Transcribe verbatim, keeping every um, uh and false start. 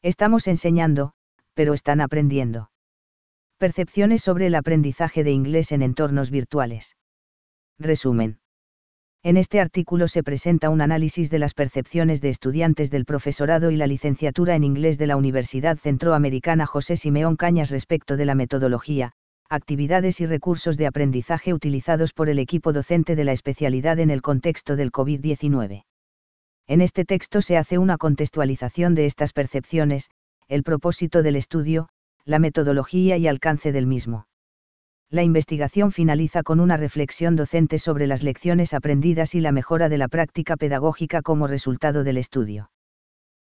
Estamos enseñando, pero están aprendiendo. Percepciones sobre el aprendizaje de inglés en entornos virtuales. Resumen. En este artículo se presenta un análisis de las percepciones de estudiantes del profesorado y la licenciatura en inglés de la Universidad Centroamericana José Simeón Cañas respecto de la metodología, actividades y recursos de aprendizaje utilizados por el equipo docente de la especialidad en el contexto del COVID diecinueve. En este texto se hace una contextualización de estas percepciones, el propósito del estudio, la metodología y alcance del mismo. La investigación finaliza con una reflexión docente sobre las lecciones aprendidas y la mejora de la práctica pedagógica como resultado del estudio.